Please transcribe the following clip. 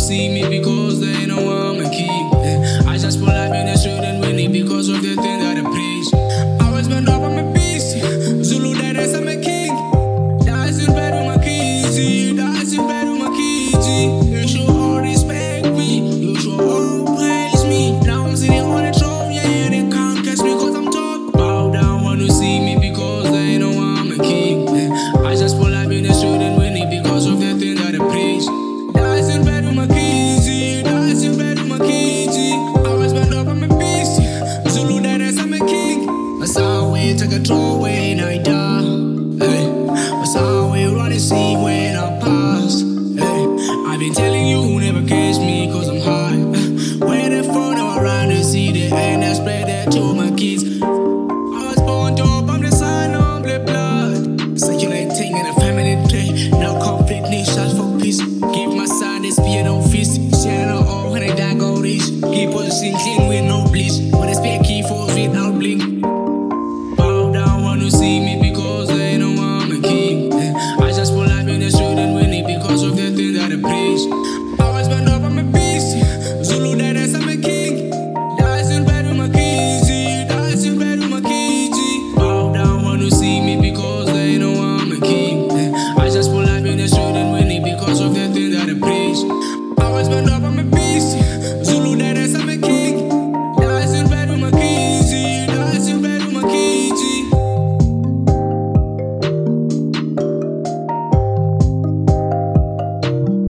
see me because they know I'm a king. I just pull up in the street and winning because of the thing that I preach. I was burned up, I'm a beast. Zulu that is, I'm a king. That's in bed with my kids. That's in bed with my kids. You should all respect me. You should all praise me. Now I'm sitting on the throne. Yeah, they can't catch me cause I'm top. Bow down, want to see me because they know I'm a king. I just pull up in the street and winning because of the thing that I preach. That's in bed with my kids. That's in bed with my kids. I was burned up, I'm a beast. Zulu that is, I'm a king. That's how we take a throw when I die. That's how we run the scene when I pass. I've been telling you never catch me cause I'm high. Where the phone around to see the end, I spread that to my kids. I was born dope, I'm the son of the blood. Circulating in a family tree. No conflict, need shots for peace. Give my son this spear, no fist. Share no all when I die, go reach. Keep us clean with no bleach. When I spear key force without blink. Bow down, want to see me because they know I'm a king. I just pull up in the street and winning because of the thing that I preach.